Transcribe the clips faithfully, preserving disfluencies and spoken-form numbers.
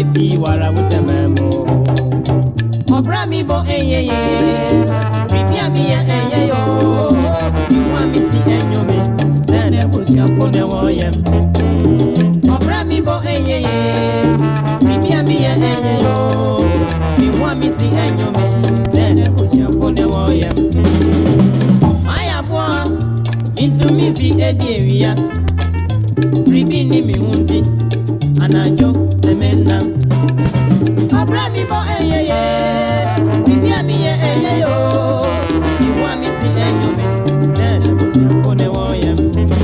fi wara wutememo. Obra mi bo eyeye, bibia mi ya eyeyo. Iwa mi si enyome, sene busia fone woyem. Obra mi bo eyeye, bibia mi ya eyeyo. Iwa mi si enyome, sene busia fone woyem. Aya boa, into mi fi edieria. Ribi ni mi hundi, anajo temena. Obra mi bo eyeye, bibia mi ye eyeyo. Iwa mi si enyome, sene busia fone woyem.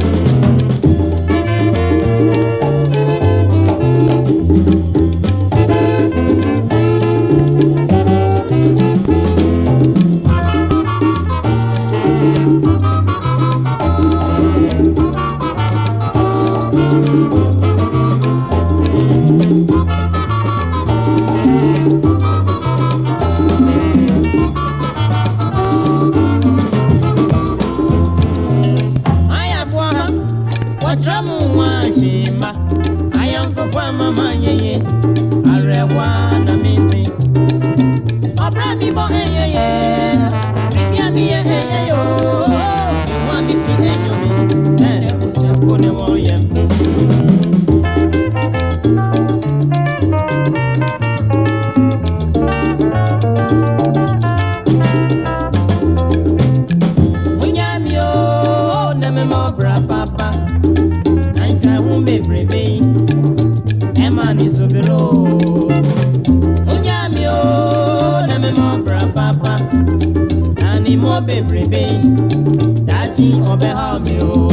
Watramu wa shima, ayanko kwa mama yeye, arewa na miti. Obra mi bo eyeye, bibia mi ye eyeyo. Iwa mi si enyomi, sene busia fone woyem. Munyami o, neme mo bra papa. Brebe, Emma ni subiro. Unyami o, na me mo bra papa. Ani mo be brebe, dati obe ha mi o.